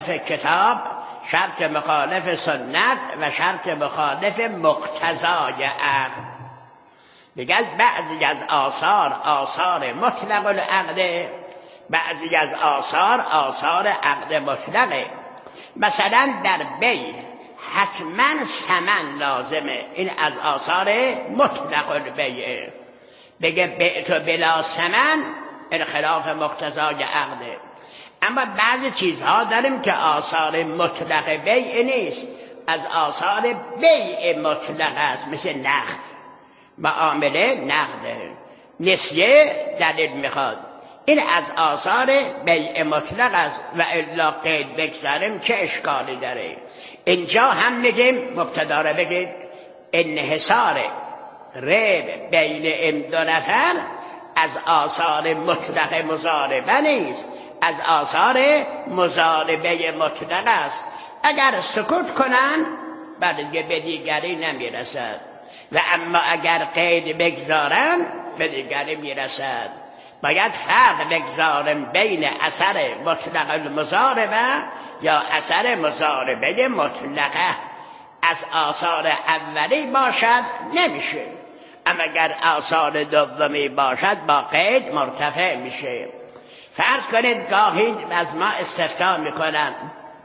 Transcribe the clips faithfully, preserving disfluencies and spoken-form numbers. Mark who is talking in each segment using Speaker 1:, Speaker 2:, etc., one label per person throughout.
Speaker 1: کتاب، شرط مخالف سنت و شرط مخالف مقتضای عقل. میگن بعضی از آثار آثار مطلق العقل، بعضی از آثار آثار عقل مطلقه. مثلا در بیع حتما ثمن لازمه، این از آثار مطلق البیعه. بگه بعت بلا ثمن، این خلاف مقتضای عقله. اما بعضی چیزها داریم که آثار مطلق بیع نیست، از آثار بیع مطلق است، مثل نقد، معامله نقده، نسیه دلیل میخواد، این از آثار بیع مطلق است و الا قید بگذاریم چه اشکالی داره؟ اینجا هم میگیم مبتدا رو بگید انحصار ریب بین این دو نفر از آثار مطلق مضاربه نیست، از آثار مضاربه مطلق است. اگر سکوت کنن بلکه به دیگری نمیرسد و اما اگر قید بگذارن به دیگری میرسد. باید فرق بگذاریم بین اثر مطلق المضاربه یا اثر مضاربه مطلقه. از آثار اولی باشد نمیشه، اما اگر آثار دومی باشد با قید مرتفع میشه. فرض کنید گاهی از ما استفتاء میکنن،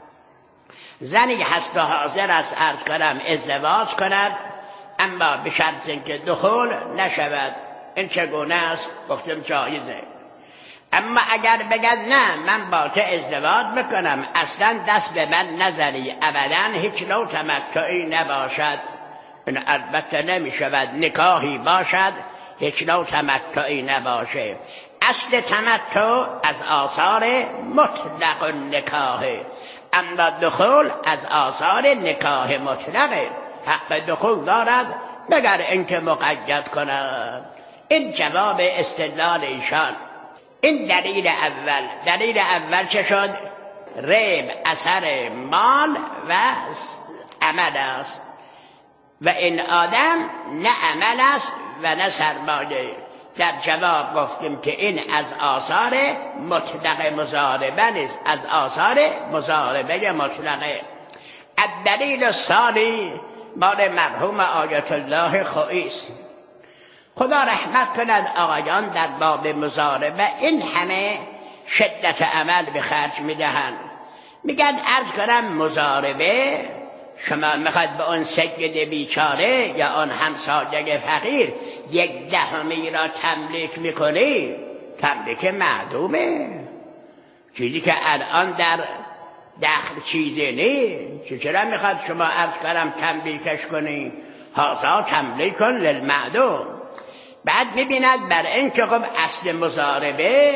Speaker 1: زنی هست و حاضر است عرض کنم ازدواج کند اما به شرط اینکه دخول نشود، این چگونه است؟ گفتم جایزه. اما اگر بگد نه من با تو ازدواج میکنم، اصلا دست به من نزنی، ابدا هیچ نوع تمتعی نباشد، این البته نمیشود. نکاحی باشد هیچ نوع تمتعی نباشه. اصل تمتع از آثار مطلق النکاح، اما دخول از آثار نکاح مطلقه. حق دخول دارد مگر اینکه مقید کند. این جواب استدلال ایشان. این دلیل اول. دلیل اول چه شد؟ ریب اثر مال و عمل است و این آدم نه عمل است و نه سرمایه. در جواب گفتیم که این از آثار مطلق مضاربه نیست، از آثار مضاربه مطلقه. الدلیل الثانی مال مرحوم آیت الله خویی است. خدا رحمت کند آقایان در باب مضاربه این همه شدت عمل به خرج میدهند. میگن عرض کنم مضاربه شما میخواد به اون سید بیچاره یا اون همسایه فقیر یک دهمی را تملیک میکنی، تملیک معدومه، چیزی که الان در دخل چیزی نیست. چرا میخواد شما عرض کنم تملیکش کنی؟ هازا تملیک کن للمعدوم. بعد میبیند بر این که خب اصل مضاربه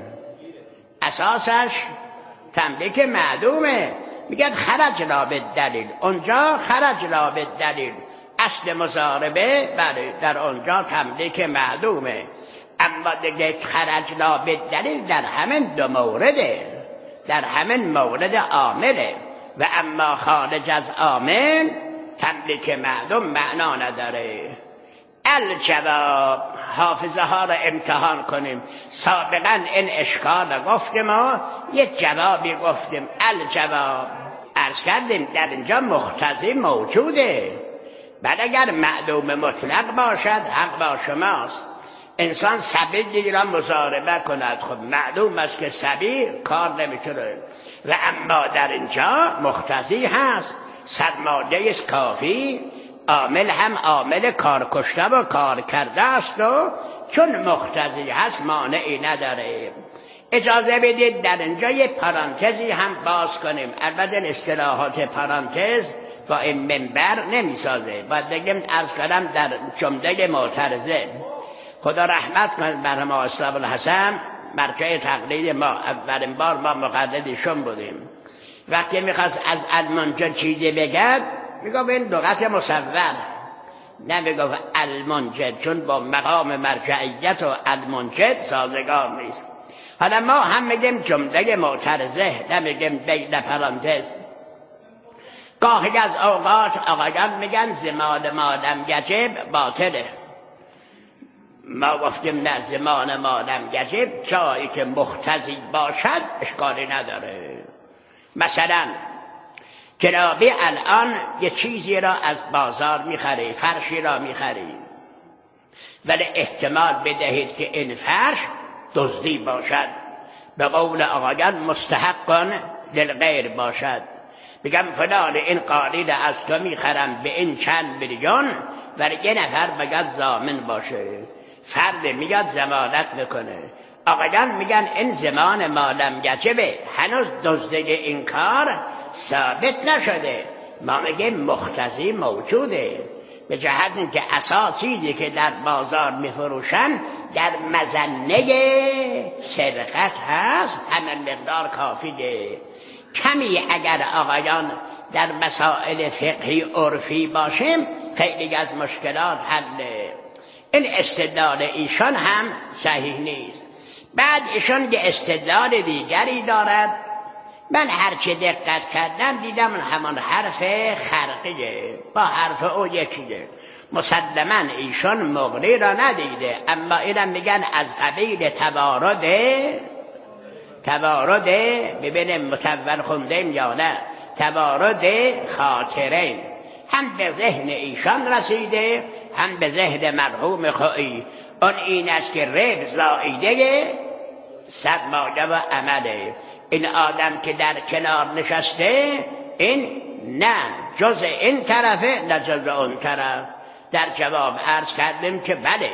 Speaker 1: اساسش تملیک معدومه، میگن خرج لا بالدلیل. اونجا خرج لا بالدلیل، اصل مضاربه بله در اونجا تملیک معدومه، اما دیگه خرج لا بالدلیل در همین دو مورده، در همین مورد عامله و اما خارج از عامل تملیک معدوم معنا نداره. الجواب، حافظه ها را امتحان کنیم. سابقا این اشکال گفتیم و یک جوابی گفتیم. الجواب عرض کردیم در اینجا مقتضی موجوده، بعد اگر معدوم مطلق باشد حق با شماست. انسان سبیلی را مضاربه کند، خب معدوم است که سبیل کار نمیتونه و اما در اینجا مقتضی هست، سرمایه است کافی، عامل هم عامل کار کشته و کار کرده است و چون مقتضی هست مانعی نداره. اجازه بدید در اینجا یک پرانتزی هم باز کنیم. البته اصطلاحات پرانتز با این منبر نمیسازه، باید بگیم عرض کردم در جمله معترضه. خدا رحمت کند بر ما اصحاب الحسن، مرجع تقلید ما، اولین بار ما مقلدشون بودیم. وقتی میخواست از المنجد چیزی بگد میگفت این لغت مصور، نمیگفت المنجد، چون با مقام مرجعیت و المنجد سازگار نیست. حالا ما هم میگیم جمله معترضه، نمیگیم بین پرانتز. گاهی از اوقات آقایان میگن زمان مادم یجب باطله، ما گفتیم نه، زمان مادم یجب جایی که مقتضی باشد اشکالی نداره. مثلا جنابی الان یه چیزی را از بازار میخری، فرشی را میخری، ولی احتمال بدهید که این فرش دزدی باشد، به قول آقایان مستحقان للغیر باشد. بگم فلان این قالیل از تو میخرم به این چند میلیون، ولی یه نفر بگد ضامن باشه، فرد میاد ضمانت میکنه. آقایان میگن این زمان مالم گجبه، هنوز دزدی این کار ثابت نشده. ما میگیم مختزی موجوده، به جهت اینکه اساس چیزی که در بازار میفروشن در مظنه سرقت هست، همین مقدار کافیه. کمی اگر آقایان در مسائل فقهی عرفی باشیم خیلی از مشکلات حله. این استدلال ایشان هم صحیح نیست. بعد ایشان یه استدلال دیگری دارد، من هرچه دقت کردم دیدم همان حرف خرقیه با حرف او یکیه. مسلما ایشان مغنی را ندیده، اما اینا میگن از قبیل توارده توارده ببینیم متول خوندیم یا نه، توارد خاطرین هم به ذهن ایشان رسیده هم به ذهن مرحوم خویی. اون این است که رب زائیده سرمایه و عمله. این آدم که در کنار نشسته این نه جز این طرفه نه جز اون طرف. در جواب عرض کردیم که بله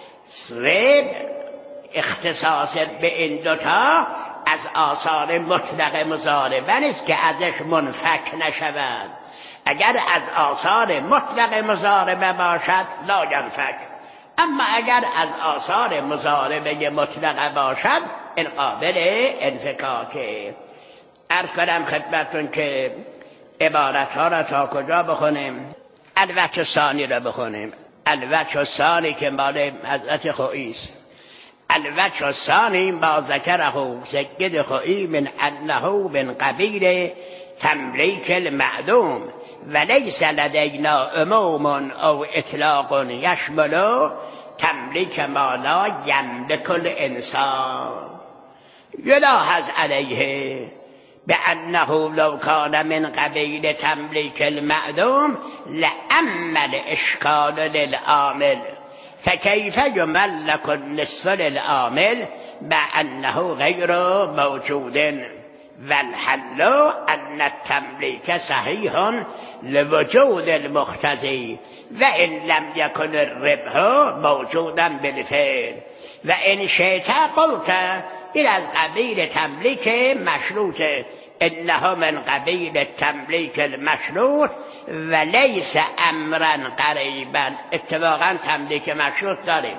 Speaker 1: رب اختصاص به این دوتا از آثار مطلق مضاربه نیست که ازش منفک نشود. اگر از آثار مطلق مضاربه باشد لا ینفک، اما اگر از آثار مضاربه مطلق باشد این قابل انفکاکه. عرض کنم خدمتتون که عبارت ها را تا کجا بخونیم؟ الوجه ثانی را بخونیم. الوجه ثانی که مال حضرت خویی است. الوجه ثانی ما ذکره سید خویی من انه من قبیل تملیک المعدوم ولیس لدینا عموم او اطلاق یشمل تملیک ما لا یملک الانسان. یلاحظ علیه بأنه لو كان من قبیل تملیک المعدوم لأما الاشکال للعامل فكيف يملك النصف للعامل بأنه غير موجود والحل أن التمليك صحيح لوجود المختزي وإن لم يكن الربح موجودا بالفعل وإن شئت قلت إلى قبيل تمليك مشروط إنه من قبيل التمليك المشروط وليس أمرا قريبا. اتفاقا تملیک مشروط داریم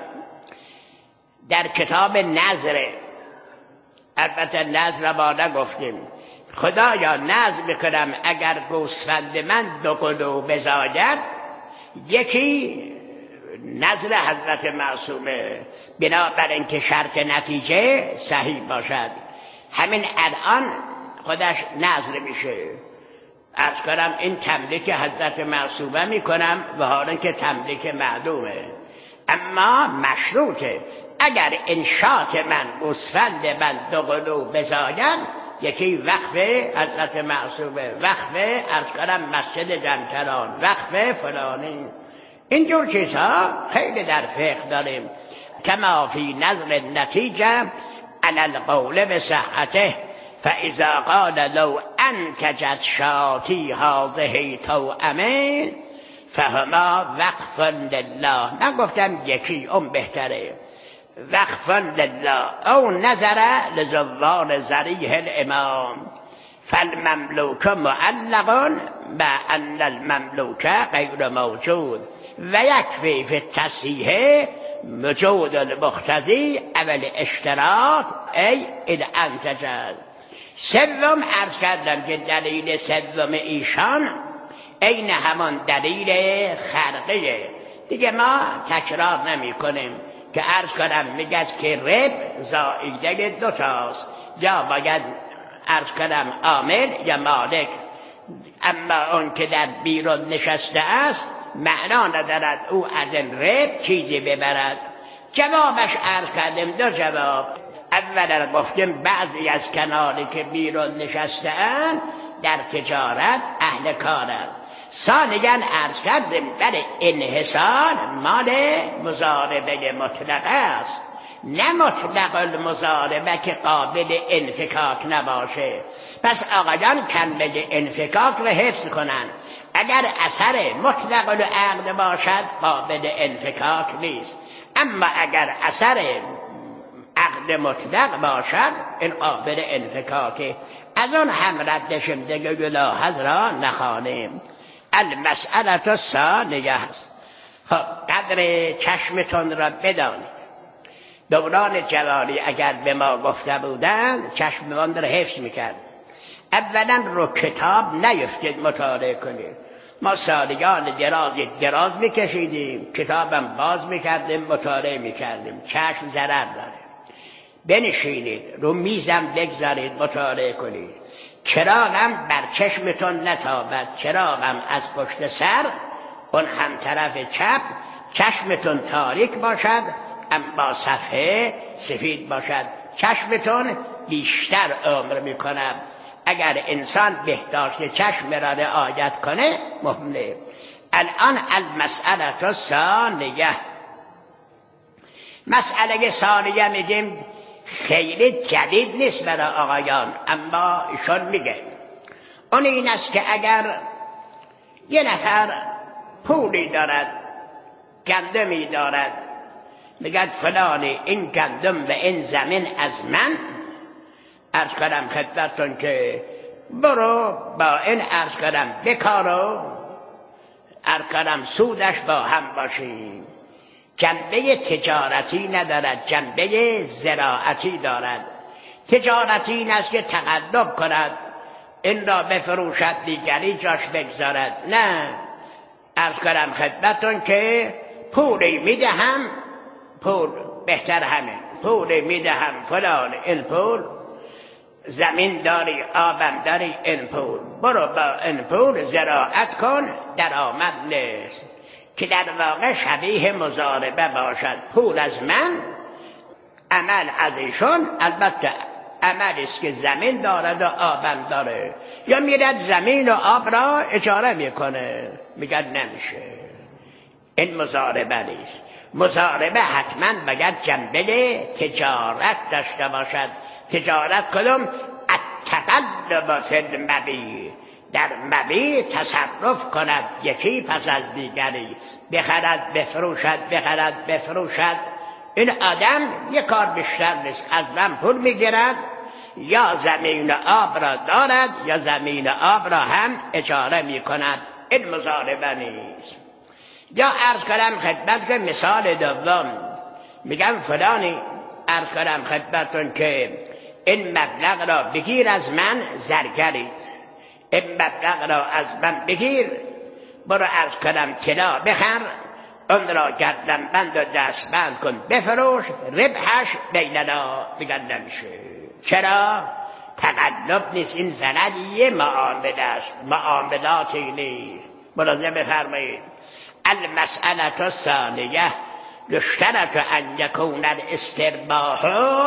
Speaker 1: در کتاب نظر، البته نظر را ما نگفتیم. خدایا نظر میکنم اگر گوسفند من دو قلو بزاید، یکی نظر حضرت معصومه بنابر اینکه شرط نتیجه صحیح باشد، همین الان خودش نظر میشه. عرض کنم این تملیک حضرت معصومه میکنم و حالا که تملیک معدومه، اما مشروطه. اگر انشاط من گوسفند من دو قلو بزاید، یکی وقف حضرت معصومه، وقف عرض کنم مسجد جمکران، وقف فلانی. اینجور چیزها خیلی در فقه داریم. کما فی نظر نتیجه علی القول بصحته فاذا قال لو انتجت شاتی هذه توأمین فهما وقف لله. من گفتم یکی اون بهتره، وقف لله او نظر لزوال ذریح الامام فالمملوک معلق بأن المملوک غیر موجود و یکفی فی التصحیح وجود المختزی اول اشتراط ای این انتجد. سوم عرض کردم که دلیل سوم ایشان این همان دلیل خرقیه دیگه، ما تکرار نمی کنیم که عرض کنم میگه که رب زائیده دوتاست، یا باید عرض کنم عامل یا مالک، اما اون که در بیرون نشسته است معنا ندارد او از این رب چیزی ببرد. جوابش عرض کردیم دو جواب. اولا گفتیم بعضی از کناری که بیرون نشسته‌اند در تجارت اهل کارند. ثانیاً عرض کردیم برای انحصار مال مضاربه مطلقه است، نه مطلق المضاربه که قابل انفکاک نباشه. پس آقایان کلمه انفکاک رو حفظ کنن. اگر اثر مطلق العقد باشد قابل انفکاک نیست، اما اگر اثر عقد مطلق باشد این قابل انفکاکه. از اون هم ردشم دیگه گلاهز را نخوانیم. المسئله الثانیه است. قدر چشمتون را بدانید. دوران جوانی اگر به ما گفته بودن چشمتون را حفظ میکرد. اولا رو کتاب نیفتید مطالعه کنید. ما سالیان درازی دراز میکشیدیم، کتابم باز میکردیم، مطالعه میکردیم. چشم ضرر داره. بنشینید رو میزم بگذارید مطالعه کنید. چراغم بر چشمتون نتابد، چراغم از پشت سر اون هم طرف چپ، چشمتون تاریک باشد اما صفحه سفید باشد. چشمتون بیشتر عمر میکند. اگر انسان بهداشت چشم را رعایت کنه مهمه. الان المسئله الثانیه، مسئله ثانیه میگیم خیلی جدید نیست برای آقایان، اما ایشون میگه اون این است که اگر یه نفر پولی دارد، گندمی دارد، میگه فلانی این گندم و این زمین از من، عرض کنم خدمتتون که برو با این عرض کنم بکارو، عرض کنم سودش با هم باشیم. جنبه تجارتی ندارد، جنبه زراعتی دارد. تجارتی این است که تقلب کند، این را بفروشد دیگری جاش بگذارد. نه، عرض کنم خدمتتون که پولی میدهم، پول بهتر همه، پولی میدهم فلان این پول، زمین داری آبم داری این پول، برو با این پول زراعت کن، درآمد نیست. که در واقع شبیه مضاربه باشد. پول از من، عمل از ایشون، البته عملی است که زمین دارد و آبم داره. یا میرد زمین و آب را اجاره میکنه، میگه نمیشه، این مضاربه نیست. مضاربه حتما باید جنبه تجارت داشته باشد. تجارت کدوم؟ التقلب فی المبیع، در مبیع تصرف کند، یکی پس از دیگری، بخرد بفروشد بخرد بفروشد. این آدم یک کار بیشتر نیست، از من پول میگیرد، یا زمین آب را دارد یا زمین آب را هم اجاره میکند. این مضاربه نیست. یا عرض کنم خدمت که مثال دوم، میگم فلانی، عرض کنم خدمتون که این مبلغ را بگیر از من زرگری، این مبلغ را از من بگیر، برو عرض کنم طلا بخر، اون را گردن بند و دست بند کن بفروش، ربحش بیننا. بگن نمیشه. چرا؟ تقلب نیست، این زندیه معامله است، معاملاتی نیست. ملاحظه بفرمایید. المسئله الثانیه یشترط ان یکون الاسترباح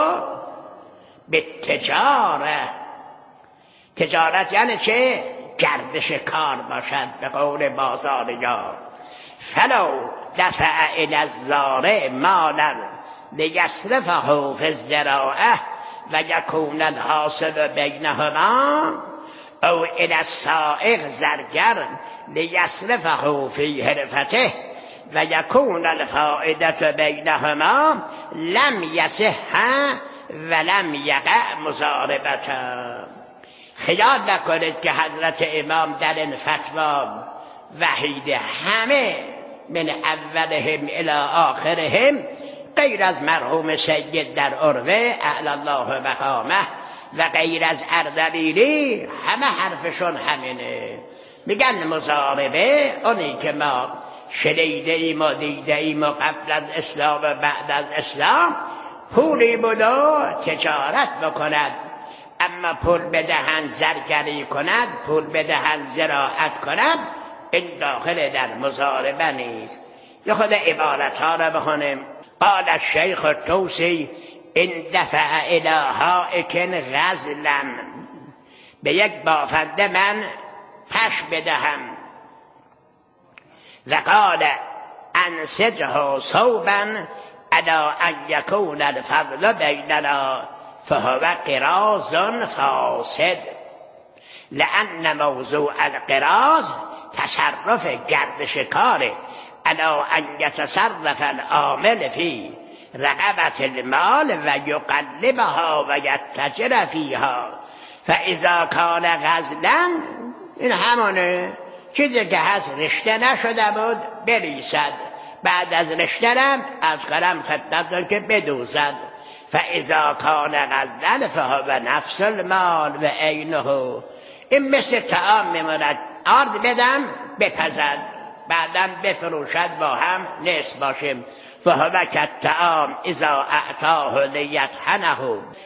Speaker 1: بالتجاره. تجارت یعنی چه؟ گردش کار باشد، به قول بازاریان. فلو دفع الی الزارع مالا لیصرفه فی الزراعه و یکون الحاصل بینهما، او الی السائق زرگر لیصرفه فی حرفته و یکون الفائده بینهما، لم یصح ولم یقع مضاربته. خیال نکنید که حضرت امام در این فتوا وحید همه من اولهم الی آخرهم، غیر از مرحوم سید در عروه اعلی الله مقامه و غیر از اردبیلی، همه حرفشون همینه. میگن مضاربه اونی که ما شنیده ایم و دیده ایم و قبل از اسلام و بعد از اسلام، پولی بودو تجارت بکند، اما پول بدهن زرگری کند، پول بدهن زراعت کند، این داخل در مضاربه نیست. یا خود عبارت ها را بخونیم. قال الشیخ الطوسی این دفع الها اکن غزلم، به یک بافنده من پش بدهم. و قال انسجه صوبا الا ان یکون الفضل بیننا فهو قراض فاسد، لان موضوع القراض تصرف گردش کاره، الا ان یتصرف العامل فی رقبت المال و یقلبها و یتجر فیها، فاذا کان غزلا، این همانه چیزی که هست رشته نشده بود بریسد، بعد از رشته‌ام از کلم خدمت که بدوزد. فاذا کان غزلا فهو نفس المال و عینه، این مثل طعام میموند، عرض بدم بپزد، بعدم بفروشد، با هم نصف باشیم. فهو کالطعام اذا اعطاه لیطحنه،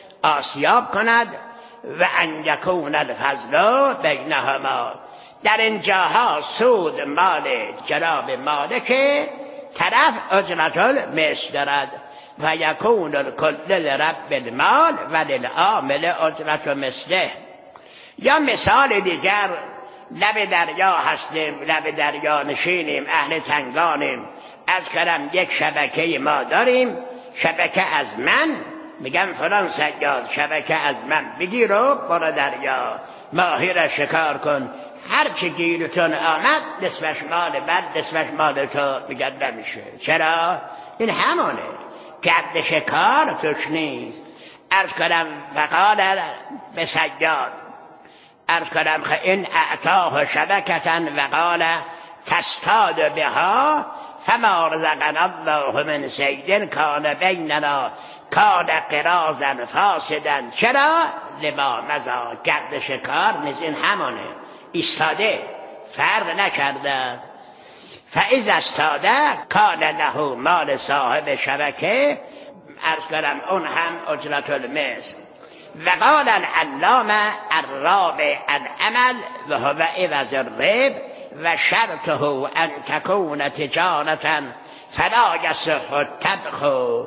Speaker 1: آسیاب کند. و ان یکون الفضل بینهما، در اینجاها سود مال جناب مالک، طرف اجرت المثل دارد. و یکون الکل لرب المال و للعامل اجرت مثله. یا مثال دیگر، لب دریا هستیم، لب دریا نشینیم، اهل تنگانیم، از کلم یک شبکه ما داریم، شبکه از من، میگم فلان سیاد شبکه از من بگیر و برو دریا ماهی را شکار کن، هر چی گیرتون آمد نصفش مال بعد نصفش مال تو، میگن نمیشه. چرا؟ این همانه، گردش کار توش نیست. عرض کنم فقال به سیاد، عرض کنم خ این اعطاه شبکتن و قال تستاد بها فما رزقنا الله من صید کان بیننا کان قراضا فاسدا. چرا؟ لما مزا، گردش کار نیست، این همانه، ایستاده، فرق نکرده. فاذا استاده کان له مال صاحب شبکه، عرض کنم اون هم اجرت المثل. و قال العلامه الرابع العمل و هو عوض الربح و شرطه ان تكون تجارة فلا يصح الطبخ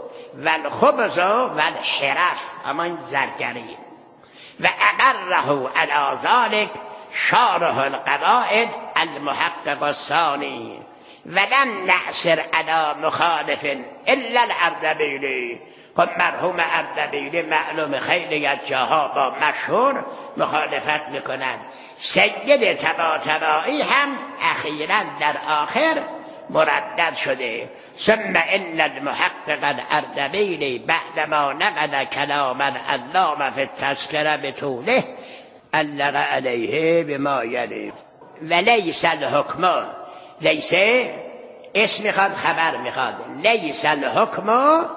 Speaker 1: والخبز والحرف، اما این زرگری. و اقره على ذلك شارح القواعد المحقق الثاني، ولم نعسر على مخالف الا الاردبیلی. خب مرحوم اردبیلی معلوم خیلی از جاها با مشهور مخالفت میکنند. سید طباطبایی هم اخیراً در آخر مردد شده. ثم ان المحقق الاردبیلی بعدما نقل کلام العلامه فی التذکره بطوله علق علیه بما یلی. ولیس الحکم، لیس اسم میخواد خبر میخواد، لیس الحکم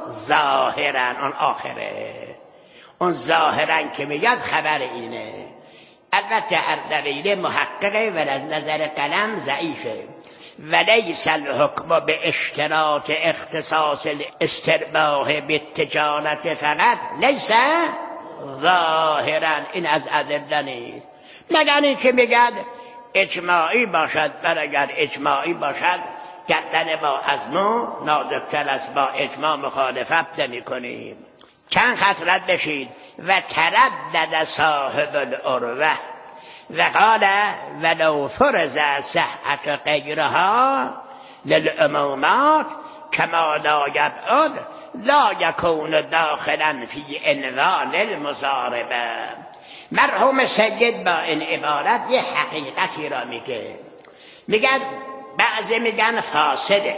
Speaker 1: ظاهرا، اون آخره، اون ظاهرا که میگد خبر اینه. البته اردبیلی محققه و از نظر قلم ضعیفه. ولیس الحکم به اشتراط اختصاص الاسترباح بالتجارت فقط، لیس ظاهرا، این از ادله نیست، مگر این که میگد اجماعی باشد. بل اگر اجماعی باشد گردن ما از مو نازکتر است، با اجماع مخالفت نمی کنیم. چند خط رد بشید. و تردد صاحب العروه و قال ولو فرض صحت غیرها للعمومات کما لا یبعد لا یکون داخلا فی عنوان المضاربه. مرحوم سید با این عبارت یه حقیقتی را میگه، میگن بعضی میگن فاسده،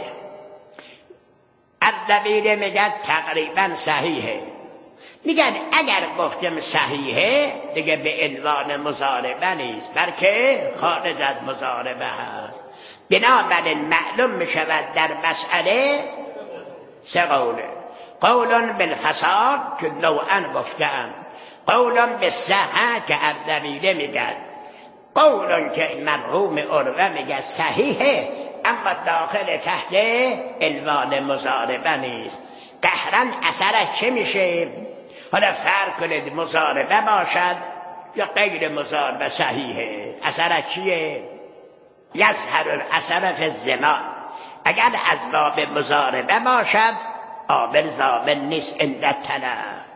Speaker 1: اردبیلی میگن تقریبا صحیحه. میگن اگر گفتم صحیحه دیگه به عنوان مضاربه نیست، بلکه خارج از مضاربه هست. بنابراین معلوم میشود در مسئله سه قوله. قول بالفساد که نوعا گفتم، قول بالصحه که اردبیلی میگن، قول که مرحوم عروه میگه صحیحه اما داخل تحت عنوان مضاربه نیست. قهرن اثرش چه میشه؟ حالا فرق کنید مضاربه باشد یا غیر مضاربه صحیحه، اثرش چیه؟ یظهر الاثر فی الضمان. اگر از باب مضاربه باشد عامل ضامن نیست عند التلف.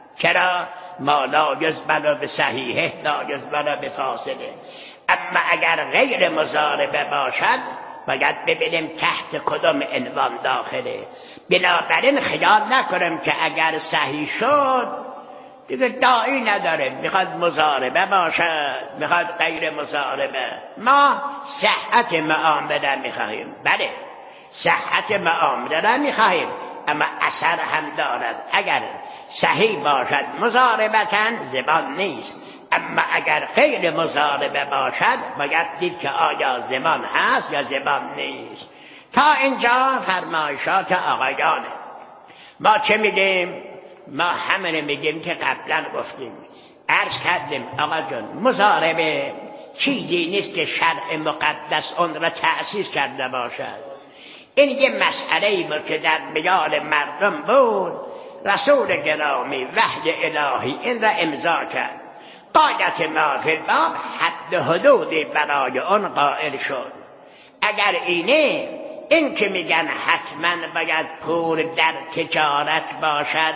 Speaker 1: چرا؟ ما لا یزبل به صحیحه لا یزبل به فاسده. اما اگر غیر مضاربه باشد باید ببینیم تحت کدام عنوان داخله. بنابراین خیال نکنیم که اگر صحیح شد دیگه داعی نداره، میخواد مضاربه باشد میخواد غیر مضاربه. ما صحت معامله میخواهیم، بله صحت معامله میخواهیم، اما اثر هم دارد. اگر صحیح باشد مضاربتاً زبان نیست، اما اگر غیر مضاربه باشد باید دید که آیا زبان هست یا زبان نیست. تا اینجا فرمایشات آقایانه. ما چه میگیم؟ ما همه میگیم که قبلا گفتیم، عرض کردیم آقا جان مضاربه چیزی نیست که شرع مقدس اون را تأسیس کرده باشد. این یه مسئله‌ای بود که در میان مردم بود، رسول گرامی وحی الهی این را امضا کرد. قاعدت ما فی الباب حد حدودی برای اون قائل شد. اگر اینه، این که میگن حتما باید پول در تجارت باشد،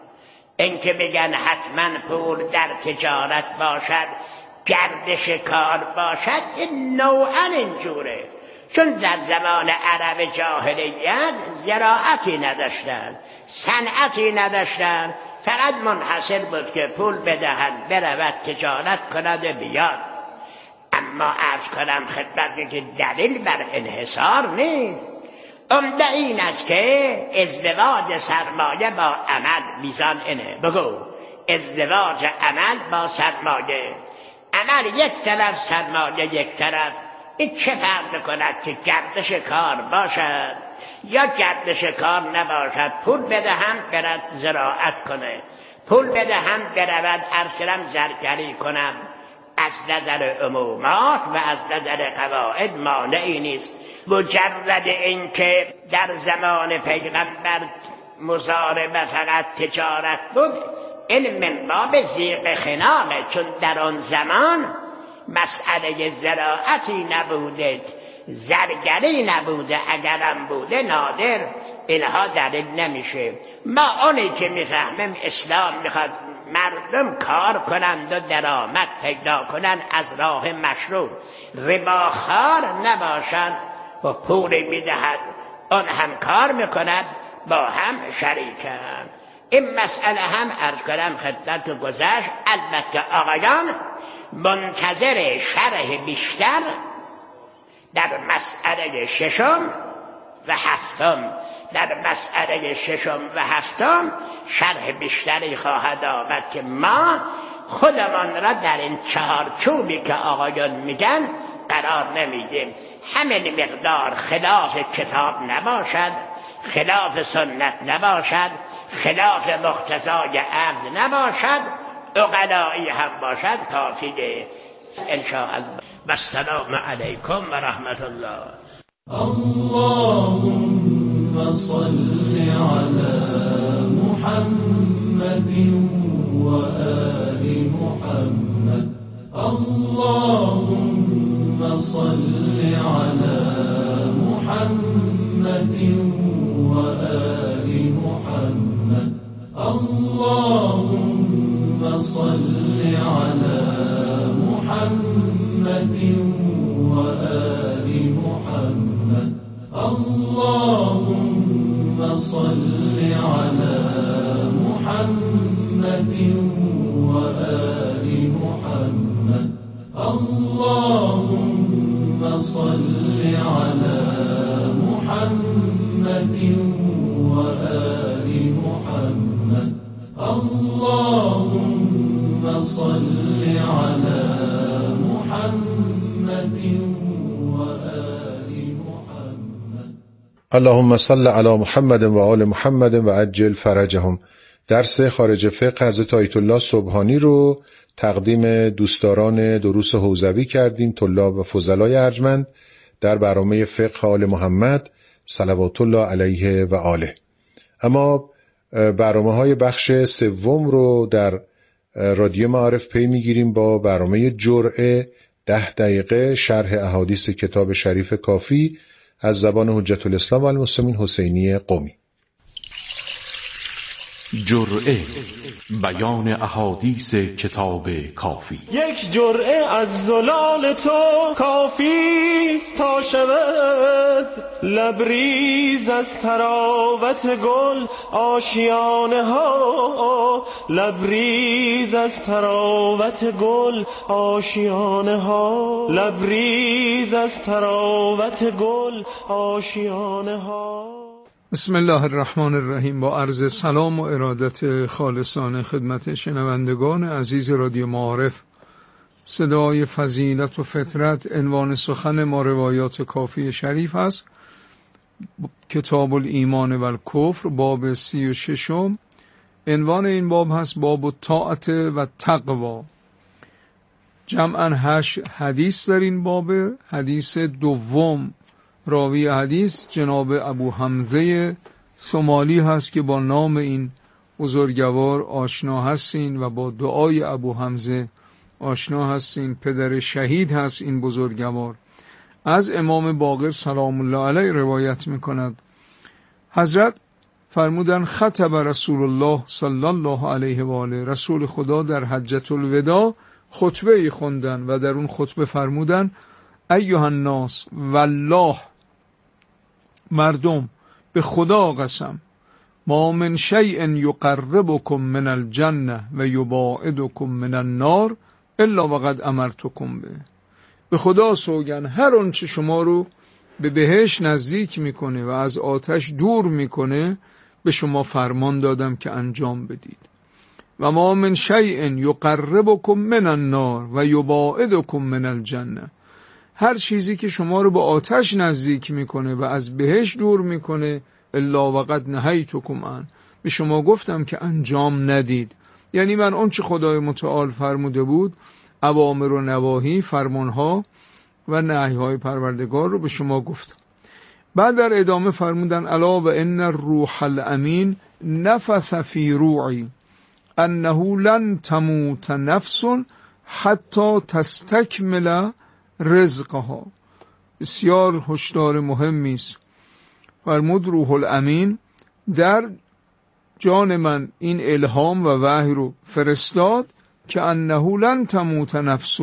Speaker 1: این که میگن حتما پول در تجارت باشد، گردش کار باشد، این نوعا اینجوره. چون در زمان عرب جاهلیت زراعتی نداشتن، صنعتی نداشتن، فقط منحصر بود که پول بدهند برود تجارت کند بیاد. اما عرض کنم خدمت که دلیل بر انحصار نیست. عمده این است که ازدواج سرمایه با عمل میزان اینه. بگو ازدواج عمل با سرمایه، عمل یک طرف سرمایه یک طرف، این چه فرق میکند که گردش کار باشد یا گردش کار نباشد؟ پول بدهم برد زراعت کنه، پول بدهم برود ارسلم زرگری کنم. از نظر عمومات و از نظر قواعد مانعی نیست. مجرد این که در زمان پیغمبر مضاربه فقط تجارت بود، این من باب ذیق خناقه، چون در آن زمان مسئله زراعتی نبوده، زرگری نبوده، اگرم بوده نادر، اینها دلیل نمیشه. ما اونی که میفهمیم اسلام میخواد مردم کار کنند و درآمد پیدا کنند از راه مشروع، رباخوار نباشند و پول میدهد اون هم کار میکند با هم شریکند. این مسئله هم عرض کنم خدمت گذشت. البته آقایان منتظر شرح بیشتر در مسئله ششم و هفتم، در مسئله ششم و هفتم شرح بیشتری خواهد آمد که ما خودمان را در این چهارچوبی که آقایان میگن قرار نمیدیم. همین مقدار خلاف کتاب نباشد، خلاف سنت نباشد، خلاف مقتضای عقل نباشد، عقلایی هم باشد کافیه ان شاء الله. و السلام علیکم و رحمت الله.
Speaker 2: اللهم صل على محمد و آل محمد. اللهم صل على محمد و آل محمد. اللهم صل على محمد و آل محمد. اللهم صل على محمد و آل محمد. اللهم صل على محمد و آل محمد. اللهم صل على محمد و آل محمد.
Speaker 3: اللهم صل علی محمد و آل محمد و عجل فرجهم. درس خارج فقه حضرت آیت الله سبحانی رو تقدیم دوستداران دروس حوزوی کردیم، طلاب و فضلای ارجمند در برنامه فقه آل محمد صلوات الله علیه و آله. اما برنامه های بخش سوم رو در رادیو معارف پی میگیریم با برنامه جرعه، ده دقیقه شرح احادیث کتاب شریف کافی از زبان حجت الاسلام و المسلمین حسینی قمی.
Speaker 4: جرعه بیان احادیث کتاب کافی.
Speaker 2: یک جرعه از زلال تو کافیست تا شود لبریز از تراوت گل آشیانه ها، لبریز از تراوت گل آشیانه ها، لبریز از تراوت گل آشیانه ها.
Speaker 5: بسم الله الرحمن الرحیم. با عرض سلام و ارادت خالصانه خدمت شنوندگان عزیز رادیو معارف، صدای فضیلت و فطرت. عنوان سخن ما روایات کافی شریف است. کتاب الایمان و الکفر، باب سی و ششم. عنوان این باب هست باب الطاعت و تقوا. جمعاً هشت حدیث در این باب. حدیث دوم، راوی حدیث جناب ابو حمزه سومالی هست که با نام این بزرگوار آشنا هستین و با دعای ابو حمزه آشنا هستین. پدر شهید هست این بزرگوار. از امام باقر سلام الله علیه روایت میکند. حضرت فرمودن خطب رسول الله صلی الله علیه و آله، رسول خدا در حجة الوداع خطبه خوندن و در اون خطبه فرمودن ایها الناس والله، مردم، به خدا قسم، ما من شیء یقربکم من الجنه و یباعدکم من النار الا وقد امرتکم به. به خدا سوگن هر آنچه شما رو به بهشت نزدیک میکنه و از آتش دور میکنه به شما فرمان دادم که انجام بدید. و ما من شیء یقربکم من النار و یباعدکم من الجنه، هر چیزی که شما رو به آتش نزدیک میکنه و از بهشت دور میکنه الا وقد نهیتکم عن، به شما گفتم که انجام ندید. یعنی من آنچه خدای متعال فرموده بود، اوامر و نواهی، فرمانها و نهیهای پروردگار رو به شما گفتم. بعد در ادامه فرمودن الا و ان الروح الامین نفث فی روعی انه لن تموت نفس حتی تستکمل رزقها. بسیار هشدار مهمی است. فرمود روح الامین در جان من این الهام و وحی رو فرستاد که انه لن تموت نفس،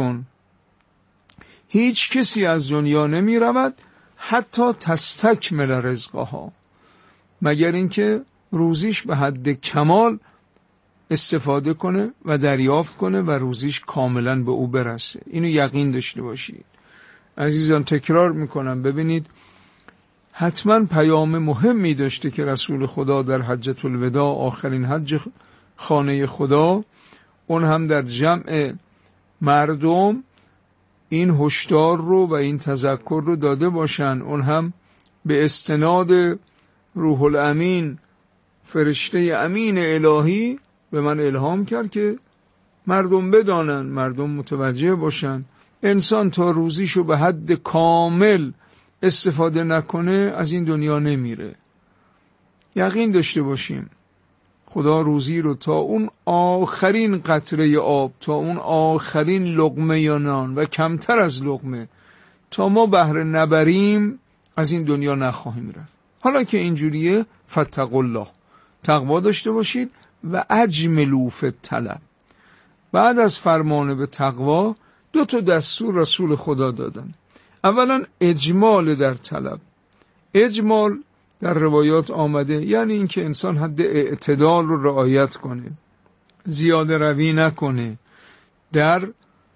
Speaker 5: هیچ کسی از دنیا نمی رود حتی تستکمل رزقها، مگر اینکه روزیش به حد کمال استفاده کنه و دریافت کنه و روزیش کاملا به او برسه. اینو یقین داشته باشید عزیزان. تکرار میکنم، ببینید حتما پیام مهمی داشته که رسول خدا در حجة الوداع، آخرین حج خانه خدا، اون هم در جمع مردم این هشدار رو و این تذکر رو داده باشن. اون هم به استناد روح الامین، فرشته امین الهی به من الهام کرد که مردم بدانن، مردم متوجه باشن. انسان تا روزیشو به حد کامل استفاده نکنه از این دنیا نمیره. یقین داشته باشیم خدا روزی رو تا اون آخرین قطره آب، تا اون آخرین لقمه یا نان و کمتر از لقمه، تا ما بهره نبریم از این دنیا نخواهیم رفت. حالا که اینجوریه فاتقوا الله، تقوا داشته باشید و اجملوا فی الطلب. بعد از فرمان به تقوا دو تا دستور رسول خدا دادن. اولا اجمال در طلب. اجمال در روایات آمده یعنی اینکه انسان حد اعتدال رو رعایت کنه، زیاده روی نکنه. در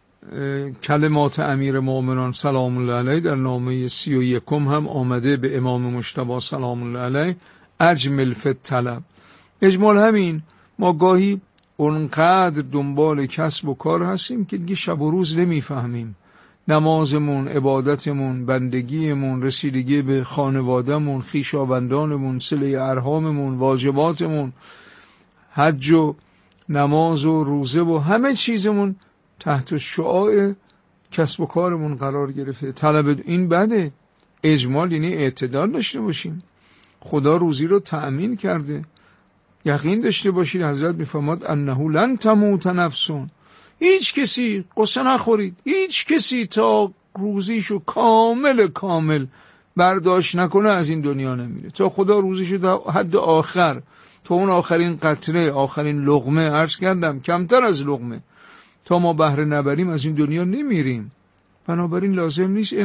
Speaker 5: کلمات امیر مومنان سلام الله علیه در نامه سی و یکم هم آمده به امام مجتبی سلام الله علیه اجمل فی الطلب. اجمال همین، ما گاهی اونقدر دنبال کسب و کار هستیم که دیگه شب و روز نمیفهمیم. نمازمون، عبادتمون، بندگیمون، رسیدگی به خانوادهمون، خویشاوندانمون، صله ارحاممون، واجباتمون، حج و نماز و روزه و همه چیزمون تحت شعاع کسب و کارمون قرار گرفته. طلب این بده. اجمال یعنی اعتدال داشته باشیم. خدا روزی رو تأمین کرده. یقین داشته باشید حضرت میفرماد انه لن تموت نفس، هیچ کسی قصه نخورید، هیچ کسی تا روزیشو کامل کامل برداشت نکنه از این دنیا نمیره. تا خدا روزیشو در حد آخر تا اون آخرین قطره، آخرین لقمه، عرض کردم کمتر از لقمه، تا ما بهره نبریم از این دنیا نمیریم. بنابراین لازم نیست